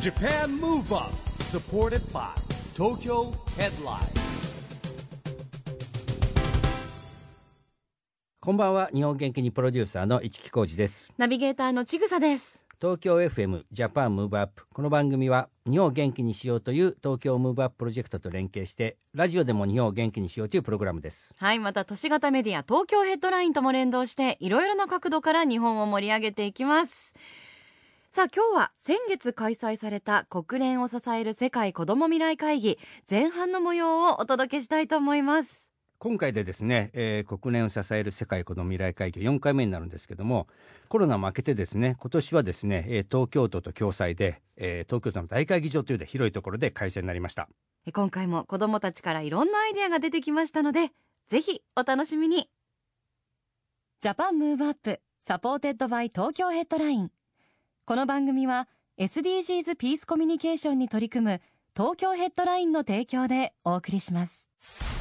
Japan Move Up, supported by Tokyo Headline。 こんばんは。日本元気にプロデューサーの市木浩司です。 ナビゲーターのちぐさです。 東京 FM ジャパンムーブアップ。この番組は日本を元気にしようという東京ムーブアッププロジェクトと連携してラジオでも日本を元気にしようというプログラムです。 はい、また都市型メディア東京ヘッドラインとも連動していろいろな角度から日本を盛り上げていきます。さあ今日は先月開催された国連を支える世界子ども未来会議前半の模様をお届けしたいと思います。 今回でですね、国連を支える世界子ども未来会議4回目になるんですけども、コロナも明けてですね、今年はですね、東京都と共催で、東京都の大会議場というで広いところで開催になりました。 今回も子どもたちからいろんなアイデアが出てきましたので、ぜひお楽しみに。ジャパンムーブアップサポーテッドバイ東京ヘッドライン。この番組は SDGs ピースコミュニケーションに取り組む東京ヘッドラインの提供でお送りします。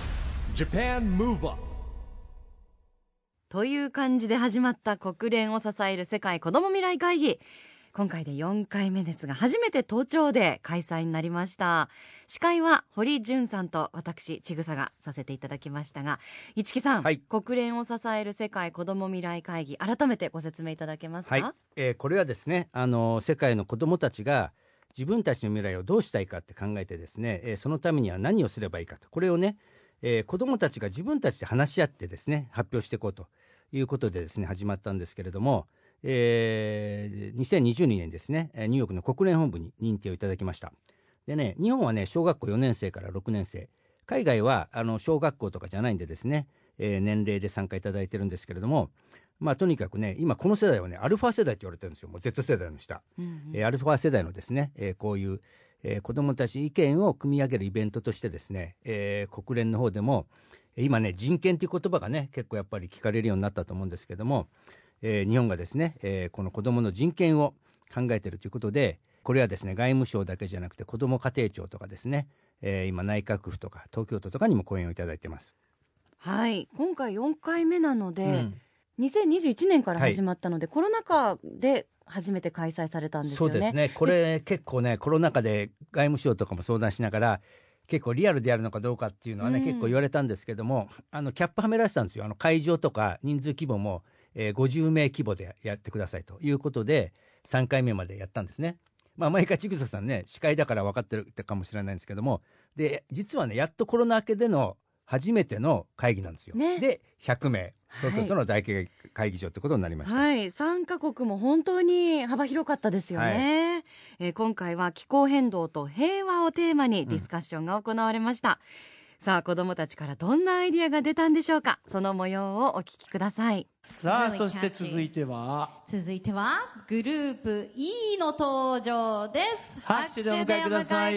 Japan Move Up という感じで始まった国連を支える世界子ども未来会議。今回で4回目ですが、初めて東京で開催になりました。司会は堀潤さんと私ちぐさがさせていただきましたが、市木さん、はい、国連を支える世界子ども未来会議、改めてご説明いただけますか？ はい、これはですね、世界の子どもたちが自分たちの未来をどうしたいかって考えてですね、そのためには何をすればいいかと、これをね、子どもたちが自分たちで話し合ってですね発表していこうということでですね始まったんですけれども、2022年ですねニューヨークの国連本部に認定をいただきました。でね、日本はね小学校4年生から6年生、海外は小学校とかじゃないんでですね、年齢で参加いただいてるんですけれども、まあとにかくね今この世代はねアルファ世代って言われてるんですよ。もう Z 世代の下、アルファ世代のですね、こういう子どもたち意見を組み上げるイベントとしてですね、国連の方でも今ね人権という言葉がね結構やっぱり聞かれるようになったと思うんですけども、日本がですね、この子どもの人権を考えているということで、これはですね外務省だけじゃなくて子ども家庭庁とかですね、今内閣府とか東京都とかにも講演をいただいてます。 はい、今回4回目なので、2021年から始まったので、コロナ禍で初めて開催されたんですよね。 そうですね、これ結構ねコロナ禍で外務省とかも相談しながら結構リアルでやるのかどうかっていうのはね、結構言われたんですけども、キャップはめられてたんですよ。会場とか人数規模も、50名規模でやってくださいということで3回目までやったんですね。まあ毎回ちぐささんね司会だから分かってるかもしれないんですけども、で実はねやっとコロナ明けでの初めての会議なんですよ、ね、で100名東京都の大会議場ということになりました。 はい、参加国も本当に幅広かったですよね、今回は気候変動と平和をテーマにディスカッションが行われました、さあ子どもたちからどんなアイディアが出たんでしょうか。その模様をお聞きください。 さあそして続いてはグループ E の登場です。 拍手でお迎えください。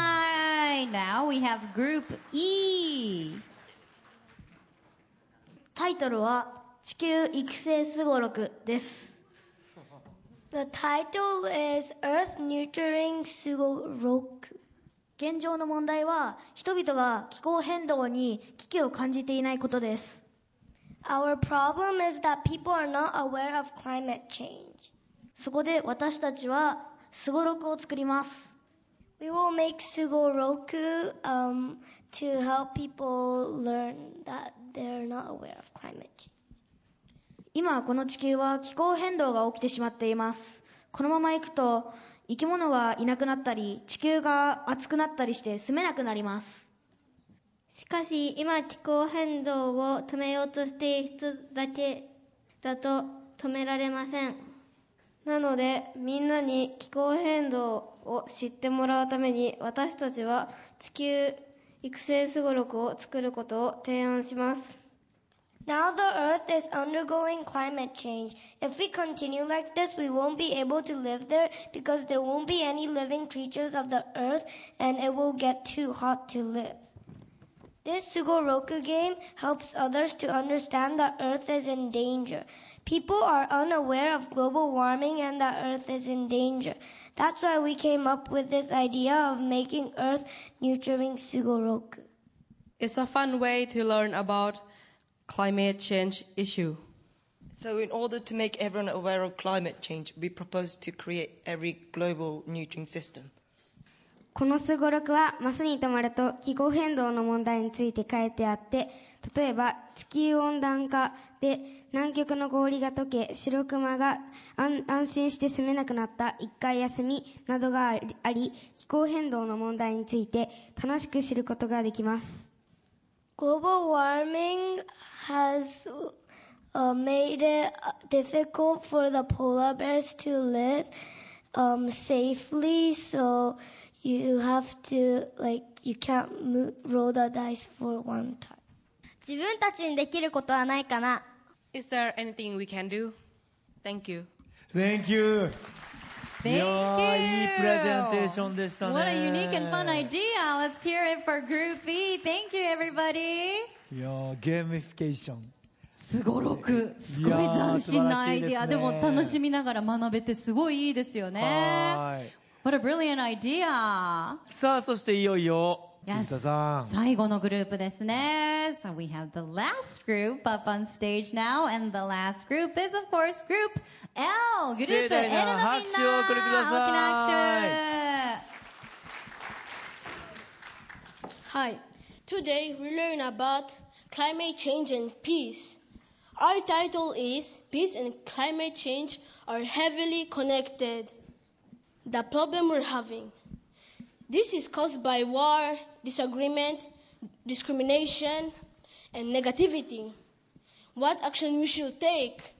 Now we have Group E。 タイトルは地球育成すごろくです。 The title is Earth Nurturing Sugoroku。 現状の問題は人々が気候変動に危機を感じていないことです。 Our problem is that people are not aware of climate change。 そこで私たちはすごろくを作ります。 We will make Sugoroku to help people learn that they're not aware of climate change。 今この地球は気候変動が起きてしまっています。このままいくと生き物がいなくなったり地球が熱くなったりして住めなくなります。 しかし今気候変動を止めようとしている人だけだと止められません。 なのでみんなに気候変動を知ってもらうために私たちは地球育成すごろくを作ることを提案します。Now the earth is undergoing climate change. If we continue like this, we won't be able to live there because there won't be any living creatures of the earth and it will get too hot to live. This Sugoroku game helps others to understand that Earth is in danger. People are unaware of global warming and that Earth is in danger. That's why we came up with this idea of making Earth nurturing Sugoroku. It's a fun way to learn about climate change issue. So in order to make everyone aware of climate change, we propose to create every global nutrient system. このすごろくはマスに止まると気候変動の問題について書いてあって、例えば地球温暖化で南極の氷が溶け白クマが安心して住めなくなった一回休みなどがあり、気候変動の問題について楽しく知ることができます。 Global warming has made it difficult for the polar bears to live safely, so you have to, you can't roll the dice for one time. 自分たちにできることはないかな。 Is there anything we can do? Thank you. Thank you. Thank いやー、いいプレゼンテーション you. でしたね。 What a unique and fun idea. Let's hear it for Group B. Thank you, everybody. いやー、ゲーミフィケーション。 すごろく、すごい斬新なアイディア。でも楽しみながら学べてすごいいいですよね。 はい。 What a brilliant idea. さあ、そしていよいよ千田さん。 最後のグループですね。So we have the last group up on stage now, and the last group is of course Group L. グループ L のみんな、 拍手をお送りください。 大きな拍手。 Hi. Today we learn about climate change and peace. Our title is Peace and Climate Change are heavily connected. The problem we're having. This is caused by war, disagreement, discrimination, and negativity. What action we should take?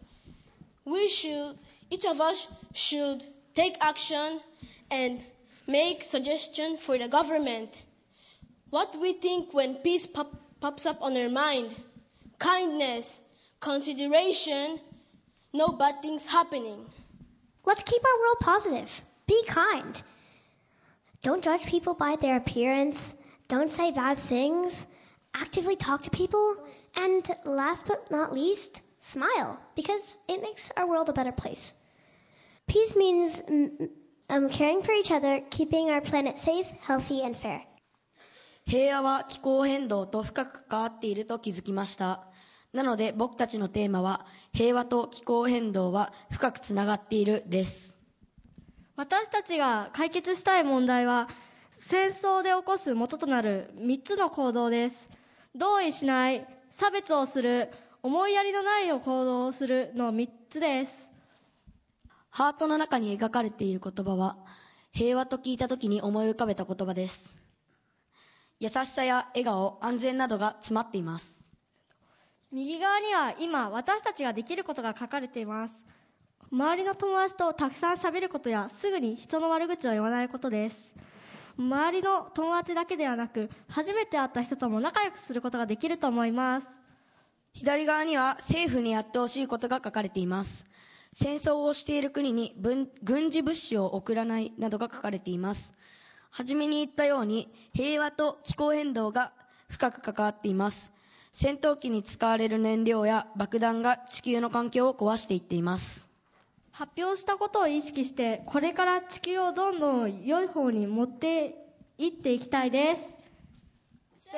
Each of us should take action and make suggestions for the government. What we think when peace pops up on our mind? Kindness, consideration, no bad things happening. Let's keep our world positive. Be kind. Don't judge people by their appearance. Don't say bad things. Actively talk to people. And last but not least, smile, because it makes our world a better place. Peace means caring for each other, keeping our planet safe, healthy, and fair. 平和は気候変動と深く関わっていると気づきました。なので僕たちのテーマは平和と気候変動は深くつながっているです。 私たちが解決したい問題は戦争で起こす元となる3つの行動です。同意しない、差別をする、思いやりのない行動をするの3つです。 ハートの中に描かれている言葉は平和と聞いた時に思い浮かべた言葉です。優しさや笑顔、安全などが詰まっています。 右側には今私たちができることが書かれています。周りの友達とたくさん喋ることやすぐに人の悪口を言わないことです。周りの友達だけではなく初めて会った人とも仲良くすることができると思います。 左側には政府にやってほしいことが書かれています。戦争をしている国に軍事物資を送らないなどが書かれています。はじめに言ったように平和と気候変動が深く関わっています。戦闘機に使われる燃料や爆弾が地球の環境を壊していっています。 発表したことを意識してこれから地球をどんどん良い方に持っていっていきたいです。 Stay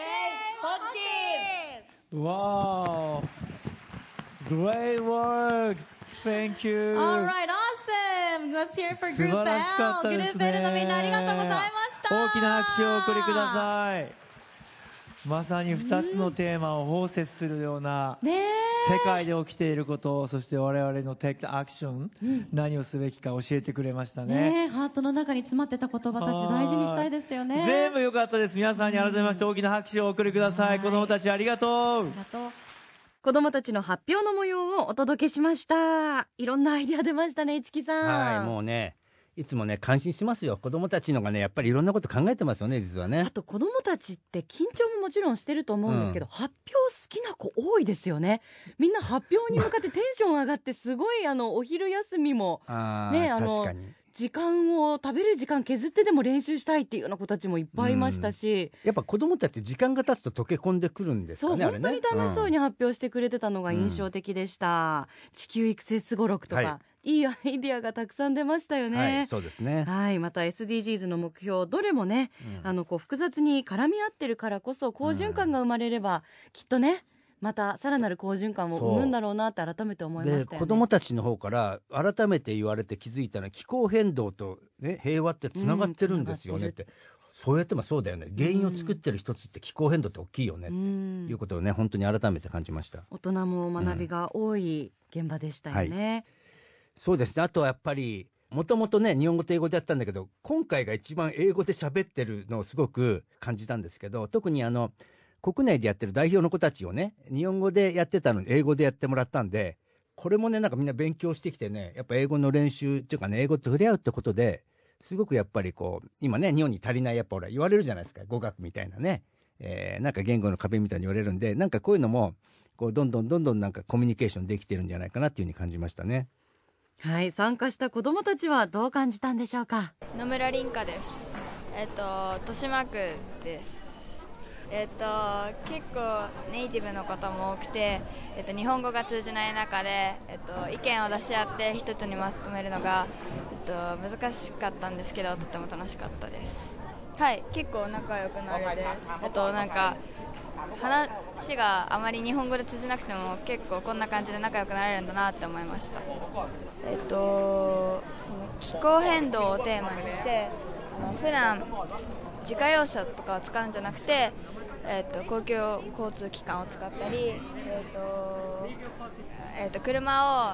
positive! Wow! Great works! Thank you! Alright, awesome! Let's hear it for 素 Group 晴らしかった L! ですね。 グループ L のみんなありがとうございました。 大きな拍手をお送りください。まさに2つのテーマを包摂するような、世界で起きていること、そして我々のテイクアクション、何をすべきか教えてくれましたね。 ハートの中に詰まってた言葉たち大事にしたいですよね。 全部良かったです。皆さんに改めまして大きな拍手をお送りください。子供たちありがとう。 子供たちの発表の模様をお届けしました。いろんなアイデア出ましたね、市木さん。 はい、もうね、いつもね感心しますよ。子供たちのがねやっぱりいろんなこと考えてますよね、実はね。 あと子供たちって緊張ももちろんしてると思うんですけど、発表好きな子多いですよね。みんな発表に向かってテンション上がってすごいお昼休みもね確かに時間を食べる時間削ってでも練習したいっていうような子たちもいっぱいいましたし、 やっぱ子供たち時間が経つと溶け込んでくるんですかね。 そう本当に楽しそうに発表してくれてたのが印象的でした、地球育成すごろくとか、いいアイディアがたくさん出ましたよね。 はい、そうですね。 はい、また SDGs の目標どれもね、こう複雑に絡み合ってるからこそ好循環が生まれれば、きっとねまたさらなる好循環を生むんだろうなって改めて思いましたよね。 で子どもたちの方から改めて言われて気づいたのは、気候変動と、ね、平和ってつながってるんですよねって、そうやってもそうだよね、原因を作ってる一つって気候変動って大きいよねっていうことをね、本当に改めて感じました。 大人も学びが多い現場でしたよね、はい、 そうですね。あとはやっぱりもともとね日本語と英語でやったんだけど、今回が一番英語で喋ってるのをすごく感じたんですけど、特に国内でやってる代表の子たちをね、日本語でやってたのに英語でやってもらったんで、これもねなんかみんな勉強してきてね、やっぱ英語の練習っていうかね、英語と触れ合うってことですごくやっぱりこう今ね日本に足りない、やっぱ言われるじゃないですか、語学みたいなね、なんか言語の壁みたいに言われるんで、なんかこういうのもこうどんどんなんかコミュニケーションできてるんじゃないかなっていうふうに感じましたね。 はい、参加した子どもたちはどう感じたんでしょうか。 野村凛香です。豊島区です。結構ネイティブの方も多くて、日本語が通じない中で、意見を出し合って一つにまとめるのが、難しかったんですけど、とても楽しかったです。はい、結構仲良くなれて、なんか話があまり日本語で通じなくても結構こんな感じで仲良くなれるんだなって思いました。その気候変動をテーマにして、普段自家用車とかを使うんじゃなくて、公共交通機関を使ったり、車を、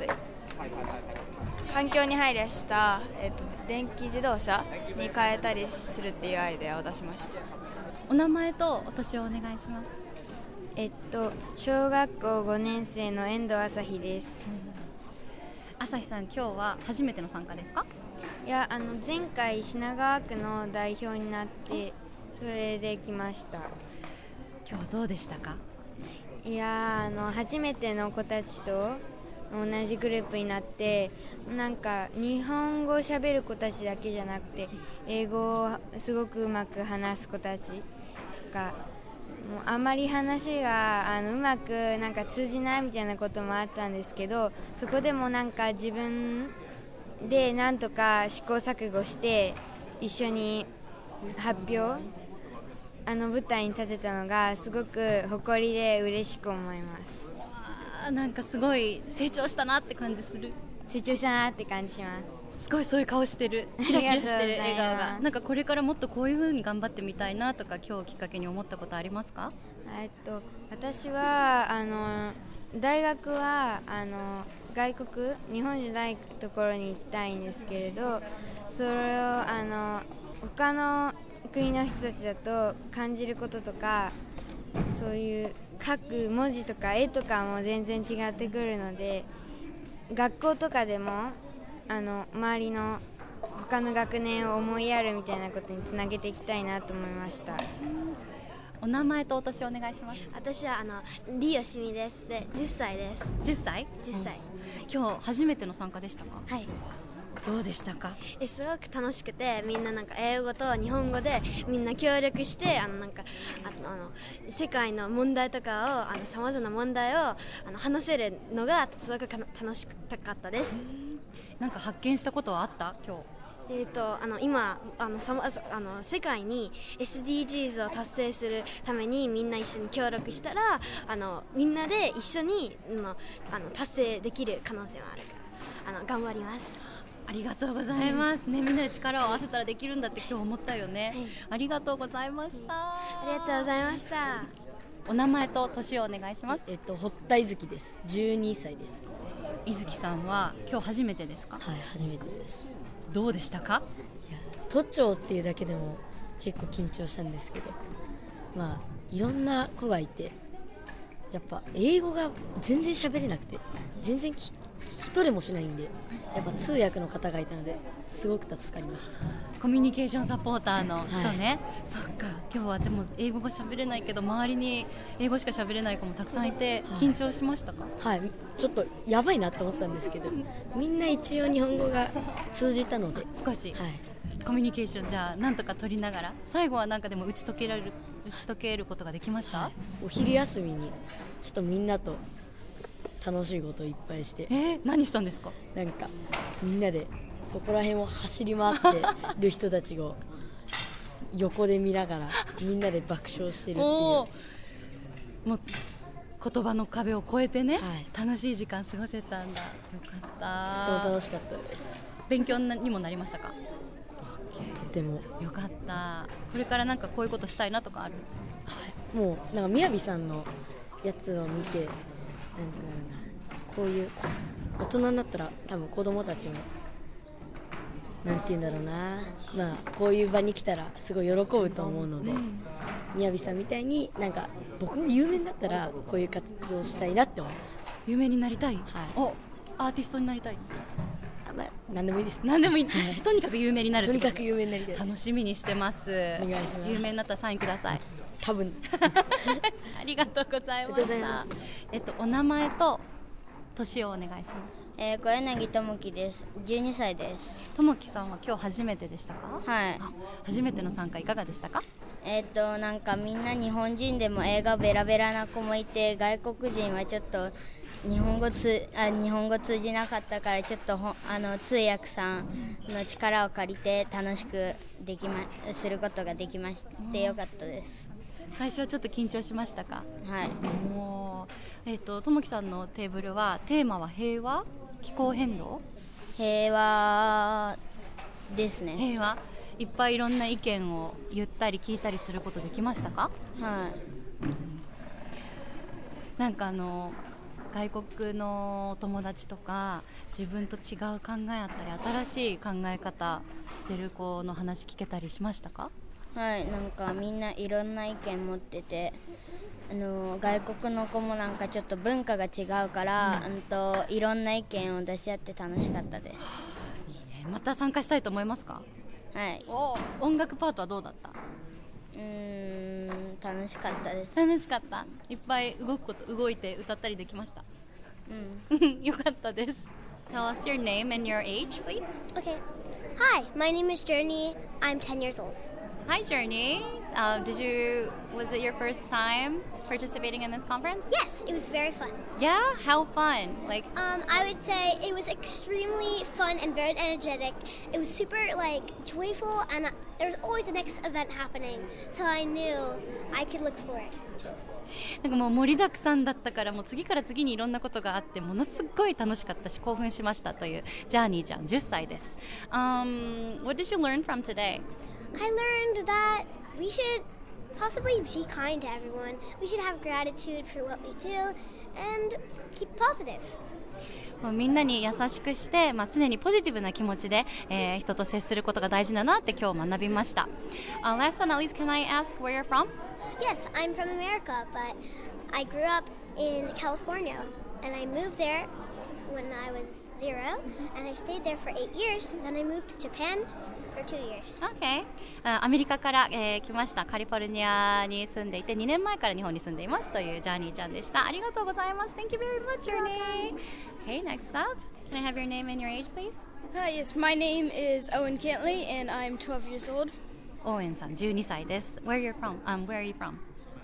環境に配慮した、電気自動車に変えたりするっていうアイデアを出しました。 お名前とお年をお願いします。 小学校5年生の遠藤朝日です。 朝日さん、今日は初めての参加ですか？ いや、前回品川区の代表になってそれで来ました。 今日はどうでしたか？ いや、初めての子たちと同じグループになって、なんか日本語を喋る子たちだけじゃなくて英語をすごくうまく話す子たちとか、もうあまり話がうまくなんか通じないみたいなこともあったんですけど、そこでもなんか自分でなんとか試行錯誤して一緒に発表舞台に立てたのがすごく誇りで嬉しく思います。 なんかすごい成長したなって感じする。 成長したなって感じします。 すごいそういう顔してる、キラキラしてる笑顔が、なんかこれからもっとこういう風に頑張ってみたいなとか、今日きっかけに思ったことありますか？ 私は大学は外国、日本じゃないところに行きたいんですけれど、それを他の国の人たちだと感じることとか、そういう書く文字とか絵とかも全然違ってくるので、学校とかでも周りの他の学年を思いやるみたいなことにつなげていきたいなと思いました。 お名前とお年をお願いします。 私はリヨシミです。で10歳です。 10歳？ 10歳、 今日初めての参加でしたか？ はい。 どうでしたか？ すごく楽しくて、みんななんか英語と日本語でみんな協力してなんか世界の問題とかをさまざまな問題を話せるのがすごく楽しかったです。 なんか発見したことはあった？今日今世界に SDGs を達成するためにみんな一緒に協力したらみんなで一緒に達成できる可能性もあるから頑張ります。 ありがとうございます、ね、みんなで力を合わせたらできるんだって今日思ったよね、はい、ありがとうございました、 ありがとうございました。 お名前と年をお願いします。 堀田いずきです。12歳です。 いずきさんは今日初めてですか？ はい、初めてです。 どうでしたか？ いや、都庁っていうだけでも結構緊張したんですけど、いろんな子がいて、やっぱ英語が全然喋れなくて全然聞き取れもしないんで、やっぱ通訳の方がいたのですごく助かりました。 コミュニケーションサポーターの人ね、はい、そっか。今日はでも英語が喋れないけど周りに英語しか喋れない子もたくさんいて緊張しましたか？ はい、ちょっとやばいなと思ったんですけどみんな一応日本語が通じたので少し、はい、コミュニケーションじゃあなんとか取りながら、最後はなんかでも打ち解けることができました？はい、 お昼休みにちょっとみんなと楽しいことをいっぱいして。 何したんですか？ なんかみんなでそこら辺を走り回ってる人たちを横で見ながらみんなで爆笑してるっていうもう言葉の壁を越えてね、楽しい時間過ごせたんだ。よかった。 とても楽しかったです。 勉強にもなりましたか？ とてもよかった。これからなんかこういうことしたいなとかある？ もうなんかみやびさんのやつを見て、なんてなるな、こういう大人になったら多分子供たちもなんて言うんだろうな、まあこういう場に来たらすごい喜ぶと思うので、みやびさんみたいになんか僕も有名になったらこういう活動をしたいなって思いました。 有名になりたい？お、アーティストになりたい？ 何でもいいです。 何でもいい。とにかく有名になる。 とにかく有名になりたいです。 楽しみにしてます。 お願いします。 有名になったらサインください。 多分。 ありがとうございました。お名前と年をお願いします。 小柳智樹です。12歳です。 智樹さんは今日初めてでしたか？ はい。 初めての参加いかがでしたか？ なんかみんな日本人でも英語ベラベラな子もいて、外国人はちょっと日本語通じなかったから、ちょっと通訳さんの力を借りて楽しくすることができましてよかったです。 最初はちょっと緊張しましたか？ はい。 もう智樹さんのテーブルはテーマは平和、気候変動？ 平和ですね。 平和。いっぱいいろんな意見を言ったり聞いたりすることできましたか？ はい。 なんか外国のお友達とか自分と違う考えあったり新しい考え方してる子の話聞けたりしましたか？ はい、なんかみんないろんな意見持ってて、外国の子もなんかちょっと文化が違うから、いろんな意見を出し合って楽しかったです。 いいね。また参加したいと思いますか？ はい。 音楽パートはどうだった？ 楽しかったです。 楽しかった。いっぱい動いて歌ったりできました。よかったです。Tell us your name and your age, please. Okay. Hi, my name is Journey. I'm 10 years old. Hi, Journey. Was it your first time participating in this conference? Yes, it was very fun. Yeah? How fun? I would say it was extremely fun and very energetic. It was super joyful, and there was always the next event happening, so I knew I could look forward to it. なんかもう盛りだくさんだったから、もう次から次にいろんなことがあってものすごい楽しかったし興奮しましたというジャーニーちゃん10歳です。What did you learn from today? I learned that we should possibly be kind to everyone. We should have gratitude for what we do and keep positive. みんなに優しくして、常にポジティブな気持ちで、人と接することが大事だなって今日学びました。Last but not least, can I ask where you're from? Yes, I'm from America, but I grew up in California, and I moved there when I was 0, and I stayed there for 8 years. Then I moved to Japan for 2 years. Okay. アメリカから、来ました。カリフォルニアに住んでいて2年前から日本に住んでいますというジャーニーちゃんでした。ありがとうございます。Thank you very much, Journey. Okay, next up, can I have your name and your age, please? Yes, my name is Owen Cantley, and I'm 12 years old. オーエンさん12歳です。Where are you from? Where are you from?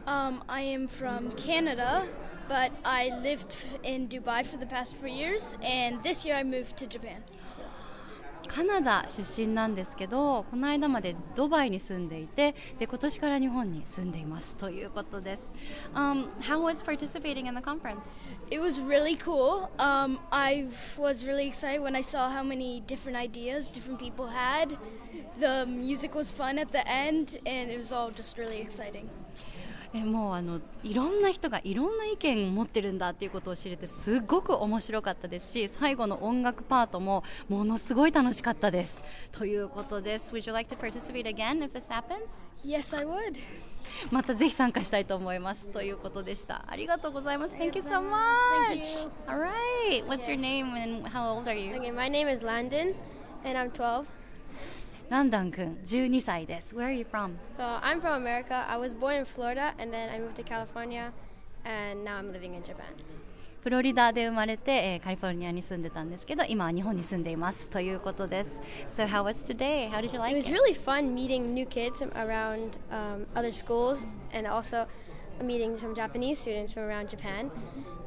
I am from Canada, but I lived in Dubai for the past 4 years, and this year I moved to Japan. カナダ出身なんですけど、この間までドバイに住んでいて、で今年から日本に住んでいますということです。How was participating in the conference? It was really cool. I was really excited when I saw how many different ideas different people had. The music was fun at the end, and it was all just really exciting. もういろんな人がいろんな意見を持ってるんだっていうことを知れてすごく面白かったですし、最後の音楽パートもものすごい楽しかったですということです。Would you like to participate again if this happens? Yes, I would. またぜひ参加したいと思いますということでした。ありがとうございます。Thank you so much. Thank you. All right. What's your name and how old are you? Okay, my name is Landon, and I'm 12. ランダン君12歳です。Where are you from? So I'm from America. I was born in Florida, and then I moved to California, and now I'm living in Japan. フロリダで生まれて、カリフォルニアに住んでたんですけど、今は日本に住んでいますということです。So how was today? How did you like it? It was really fun meeting new kids around other schools, and also meeting some Japanese students from around Japan.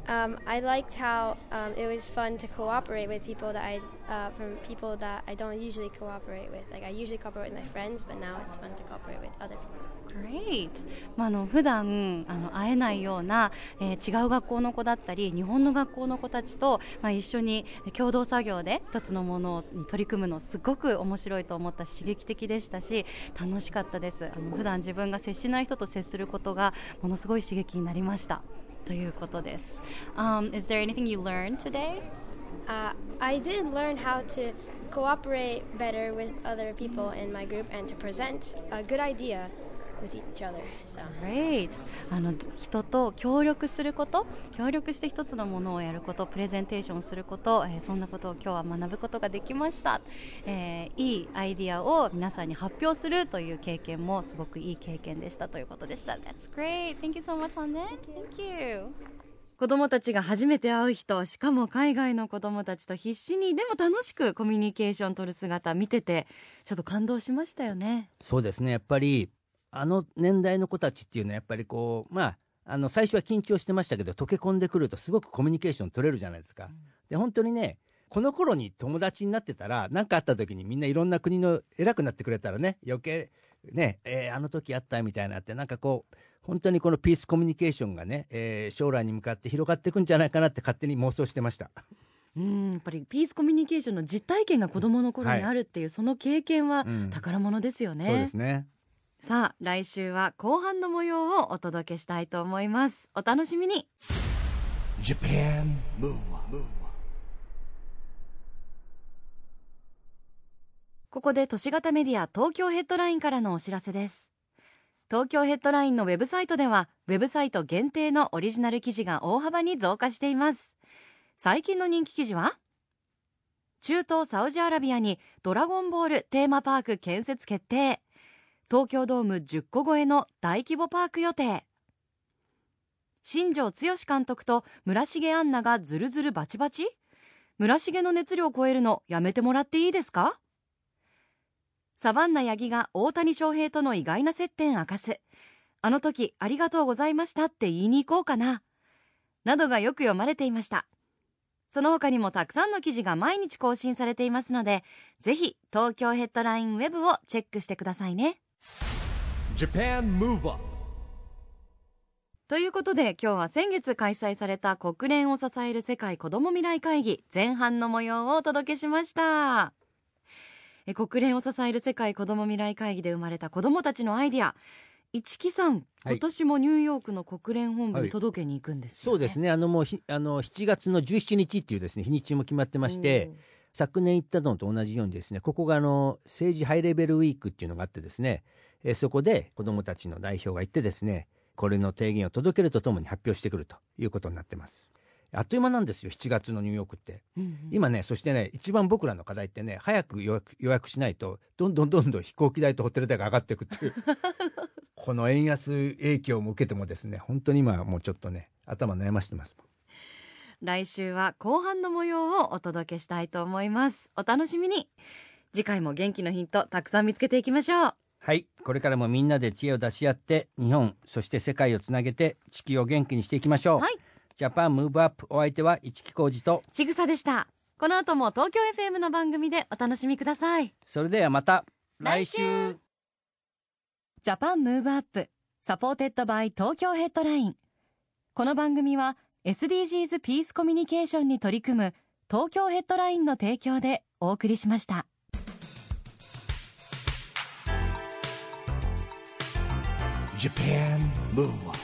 I liked how it was fun to cooperate with people that from people that I don't usually cooperate with. Like I usually cooperate with my friends, but now it's fun to cooperate with other people.Great. 普段会えないような、違う学校の子だったり日本の学校の子たちと、一緒に共同作業で一つのものに取り組むのすごく面白いと思ったし刺激的でしたし楽しかったです。普段自分が接しない人と接することがものすごい刺激になりましたということです。Is there anything you learned today? I did learn how to cooperate better with other people in my group and to present a good idea.With each other, so. Great. 人と協力すること協力して一つのものをやることプレゼンテーションすること、そんなことを今日は学ぶことができました、いいアイディアを皆さんに発表するという経験もすごくいい経験でしたということでした。 That's great. Thank you so much, Anne. Thank you. 子どもたちが初めて会う人しかも海外の子どもたちと必死にでも楽しくコミュニケーション取る姿見ててちょっと感動しましたよね。 そうですねやっぱり年代の子たちっていうのはやっぱりこう最初は緊張してましたけど溶け込んでくるとすごくコミュニケーション取れるじゃないですか。で本当にねこの頃に友達になってたら何かあった時にみんないろんな国の偉くなってくれたらね余計ね、あの時あったみたいなってなんかこう本当にこのピースコミュニケーションがね、将来に向かって広がっていくんじゃないかなって勝手に妄想してました。 やっぱりピースコミュニケーションの実体験が子どもの頃にあるっていう、その経験は宝物ですよね。 そうですね。 さあ来週は後半の模様をお届けしたいと思います。お楽しみに。 Japan Move Up。 ここで都市型メディア東京ヘッドラインからのお知らせです。東京ヘッドラインのウェブサイトではウェブサイト限定のオリジナル記事が大幅に増加しています。最近の人気記事は中東サウジアラビアにドラゴンボールテーマパーク建設決定、東京ドーム10個超えの大規模パーク予定、新庄剛志監督と村重杏奈がズルズルバチバチ、村重の熱量を超えるのやめてもらっていいですか、サバンナ八木が大谷翔平との意外な接点明かす、あの時ありがとうございましたって言いに行こうかな、などがよく読まれていました。その他にもたくさんの記事が毎日更新されていますので、ぜひ東京ヘッドラインウェブをチェックしてくださいね。 Japan Move Up。 ということで今日は先月開催された国連を支える世界子ども未来会議前半の模様をお届けしました。国連を支える世界子ども未来会議で生まれた子どもたちのアイディア、市木さん、今年もニューヨークの国連本部に届けに行くんですよね。 そうですね。もう7月の17日っていうですね日にちも決まってまして、昨年行ったのと同じようにですね、ここが政治ハイレベルウィークっていうのがあってですね、そこで子どもたちの代表が行ってですね、これの提言を届けるとともに発表してくるということになってます。あっという間なんですよ7月のニューヨークって、今ね。そしてね一番僕らの課題ってね、早く予約しないとどんどん飛行機代とホテル代が上がっていくっていうこの円安影響も受けてもですね、本当に今もうちょっとね頭悩ましてます。 来週は後半の模様をお届けしたいと思います。お楽しみに。次回も元気のヒントたくさん見つけていきましょう。 はい、これからもみんなで知恵を出し合って日本そして世界をつなげて地球を元気にしていきましょう。はい、ジャパンムーブアップ、お相手は市木浩二とちぐさでした。この後も東京 FM の番組でお楽しみください。 それではまた来週。 ジャパンムーブアップサポーテッドバイ東京ヘッドライン。この番組は SDGs ピースコミュニケーションに取り組む東京ヘッドラインの提供でお送りしました。 Japan Move Up。